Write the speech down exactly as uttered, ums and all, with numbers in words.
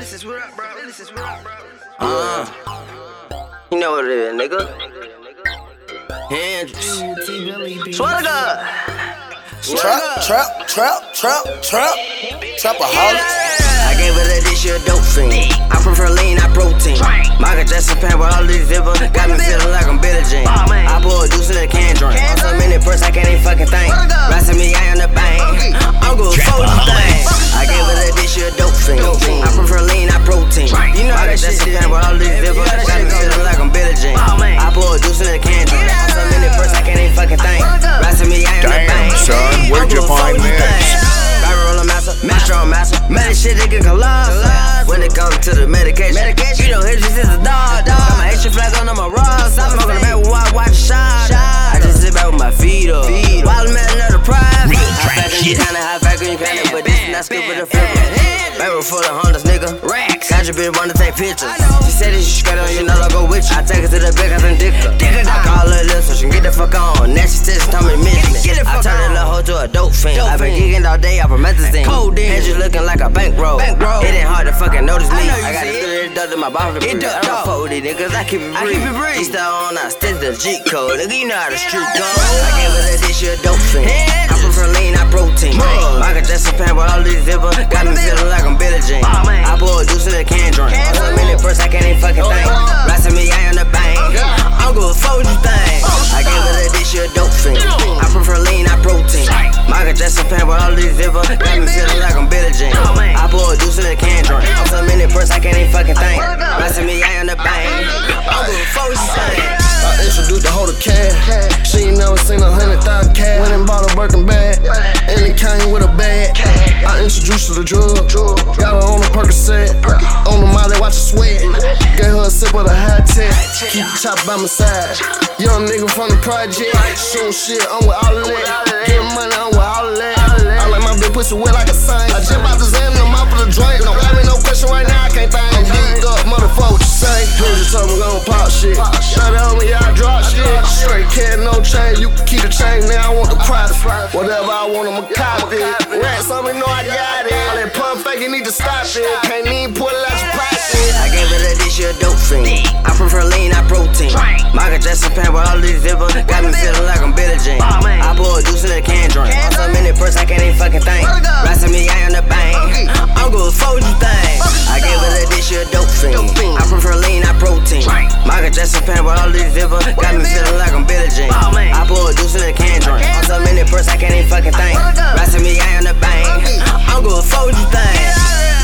This is what up, bro. This is what up, bro. Uh, you know what it is, nigga. Hendrix. Swear to God. Trap, trap, trap, trap, trap, trapaholics. I gave her that this shit dope fiend. I prefer lean, not protein. Michael Jackson pan with all these zippers. Got me feeling like I'm Billie Jean. I pour a deuce in a can drink. On so many purse, I can't even fucking think. Rising me, I on the bank. I'm good for you things. I gave her that this shit dope fiend. I prefer lean, not protein. You know Michael Jackson pan with all these zippers. Got me feeling like I'm Billie Jean. I pour a deuce in a can drink. On so many purse, I can't even fucking think. Rising me, I on the bank. Damn, son, where'd you find this? Master on master, mad shit they can collide. When it comes to the medication, medication. You know Hendrix is a dog, dog. Got my Haitian flag on my rocks. I'm smoking the back with white, watch shine. I just sit back with my feet up. Wild man, another prize. High fact, you kinda high fact, you kinda, but this is not stupid to flip it. Barrel full of Hondas, nigga. Racks. Got your bitch wanna take pictures. She said that she straight on you, know I go with you. I take her to the back, I can dick her. I call her little so she can get the fuck on. Now she says she told me to miss me. I turn that little hoe to a dope fiend. I been geeking all day, I promethazine. Hendrix looking like a bankroll. It ain't hard to fucking notice me. I, I got a good dug to my bottom. I don't fuck with these niggas, I keep it real. He still on, I stick to the G code. Nigga, you know how the street go. I gave her that this shit dope fiend. I prefer lean, not protein. Michael Jackson pan with all these zippers. Got me feeling like I'm Billie Jean. I pour a deuce in a can drink. On so many purse, I can't even fucking think. Rising me, I on the bank. I'm good for you thing. I gave her that this shit dope fiend. I prefer lean, not protein. Michael Jackson pan with all these zippers. Got me feeling like I'm Billie Jean. I pour a deuce in a can drink. On so many purse, I can't even fucking think. Rising me, I on the bank. I'm good for you thing. I introduced the whole to cash. She ain't never seen a hundred thousand cash. Went and bought a Birkin bag, and it came with a bag. I introduced her to the drug. Got her on the Percocet, on the Molly, watch her sweat. Gave her a sip of the high tech. Keep the chopper by my side. Young nigga from the project. Shooting shit, I'm with all of that. Getting money, I'm with all of that. I like my bitch pussy wet like a sign. I jump out the Zan and I'm out for the drink. Don't ask me no question right now, I can't think. I'm geeked up, motherfucker, what you say? Hendrix told me gon' pop shit. Shut up, me, I drop shit. Straight cat, no chain, you can keep the chain. Now I want the private. Whatever I want, I'ma cop it. Rats on me, know I got it. All that pump fake, you need to stop it. Can't even pull it out your pocket. I gave her that this shit dope fiend. I prefer lean, not protein. Michael Jackson pan with all these zippers. Got me feeling like I'm Billie Jean. I pour a deuce in a can drink. On so many purse, I can't even fucking think. Rising me, I on the bank. I'm good for you thing. I gave her that this shit dope fiend. I prefer lean, not protein. Michael Jackson pan with all these zippers. Got me feeling like I'm Billie Jean. I pour a deuce in a can drink. On so many purse, I can't even fucking think. Rising me, I on the bank. I'm good for you thing.